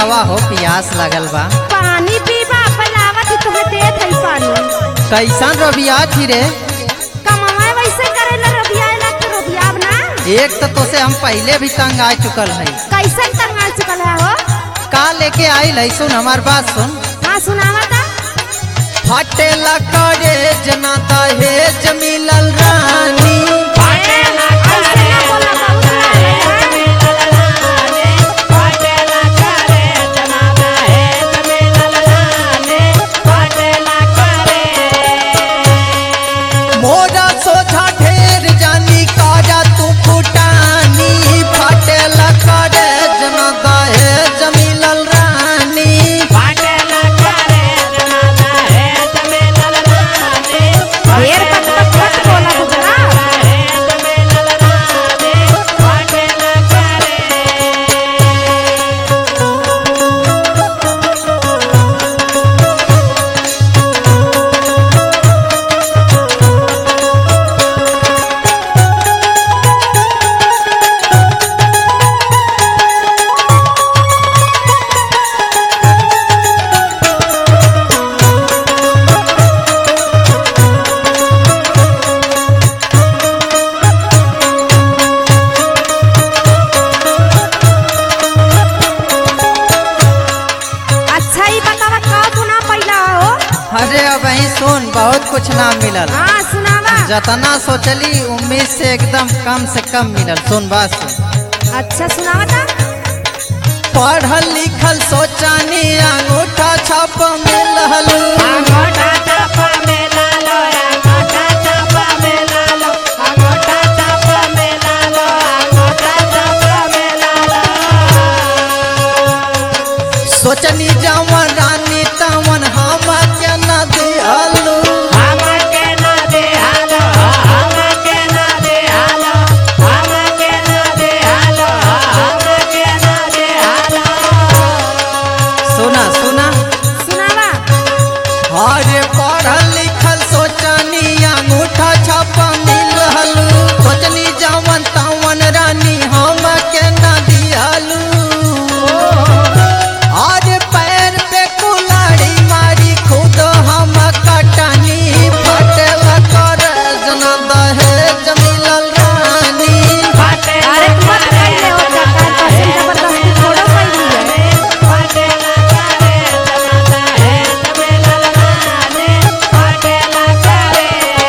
पियावा हो, प्यास लगल बा। पानी पीबा पलावत ही तुम्हें देत है पानी। कैसन रोबिया थी रे? कमाए वैसे करेला रोबिया ला के रोबिया ना। एक तो तोसे हम पहले भी तंग आ चुकल है। कैसन तंग आ चुकल है हो? का लेके आई लै? सुन हमार बात सुन। हाँ सुनावा ता। फटेला करे जना दहेज मिलल रानी। फटेला करे जना दहेज मिलल रानी। फटेला करे जना दहेज मिलल रानी। फटेला करे मोरा सोझा ढेर जानी काजा तू फुटानी। फटेला करे जना दहेज मिलल रानी। फटेला करे जना दहेज मिलल रानी। ढेर पट बोला गुजरा। फटेला करे अच्छा ही बतावा का सुना पहला हो? अरे अब ही सुन, बहुत कुछ ना मिलल। हाँ सुनावा। जतना सोचली उम्मीद से एकदम कम से कम मिलल। सुन बात सुन। अच्छा सुनावा ता। पढ़ल लिखल सोचानी अंगूठा छाप मिलल। अंगूठा छाप मिलल। अंगूठा छाप मिलल। अंगूठा छाप मिलल। अंगूठा छाप मिलल। सोचनी जवन रानी तवन हम के न दिहलू। हमके ना देहलो। हमके ना देहलो। हमके ना देहलो। हमके ना देहलो। सुना सुना। सुनावा। अरे पढ़ल लिखल सोचनी अंगूठा छाप मिलल। सोचनी जवन तवन रानी हम के न दिहलू। आज पैर पे कुल्हाड़ी मारी खुद हम कटनी। फटेला करे जना दहेज मिलल रानी। अरे मत कइले हो सरकार पसंद जबरदस्ती थोड़ा कइली है। फटेला करे जना दहेज मिलल रानी। फटेला करे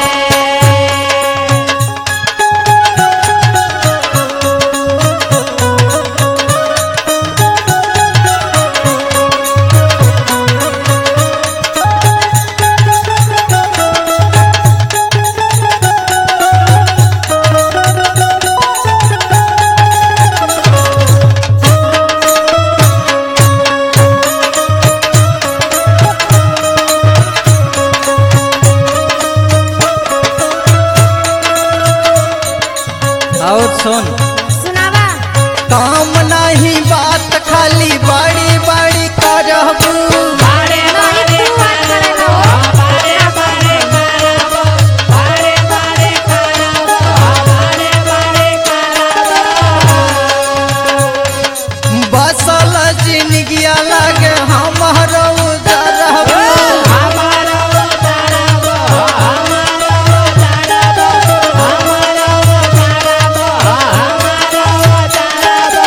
और सुन। सुनावा। काम नहीं बात खाली बड़ी बड़ी करबू। बारे बारे बात करेला हो। बारे बारे करबो। बारे बारे करबो। बारे बारे करबो। बसल जिंदगिया लगे हमारो उजरबू। हमारा उतारबो। हमारा उतारबो। हमारा उतारबो। हमारा उतारबो।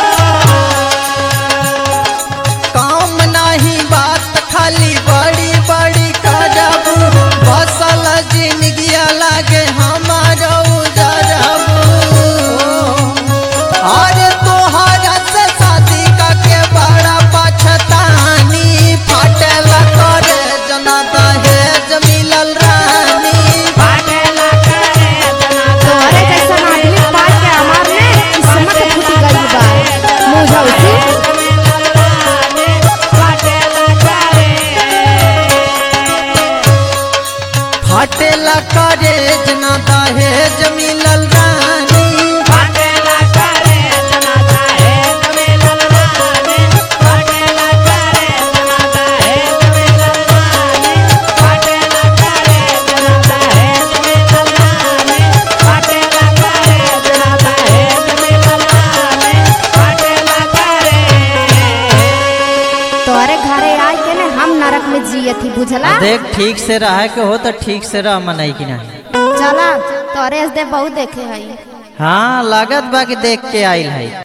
काम नहीं बात खाली बड़ी बड़ी करबू। बसल जिंदगिया लगे हमारो उजरबू। अरे तोहरा से शादी करके बड़ा पछतानी। फटेला करे जना दहेज मिलल रानी। फटेला करे जना तोहरे जैसा आदमी पाल के हमार ने किस्मत फूट गई बा। मुझौसी फटेला करे। फटेला करे जना दहेज मिलल रानी। फटेला करे जना दहेज मिलल रानी। फटेला करे जना दहेज मिलल रानी। फटेला करे जना दहेज मिलल रानी। फटेला करे जना दहेज मिलल रानी। फटेला करे जियत ही बुझला। देख ठीक से रहे के हो तो ठीक से रह मनई की नहीं। चला तोरे से बहुत देखे हई। हाँ लागत बाकी देख के आइल है।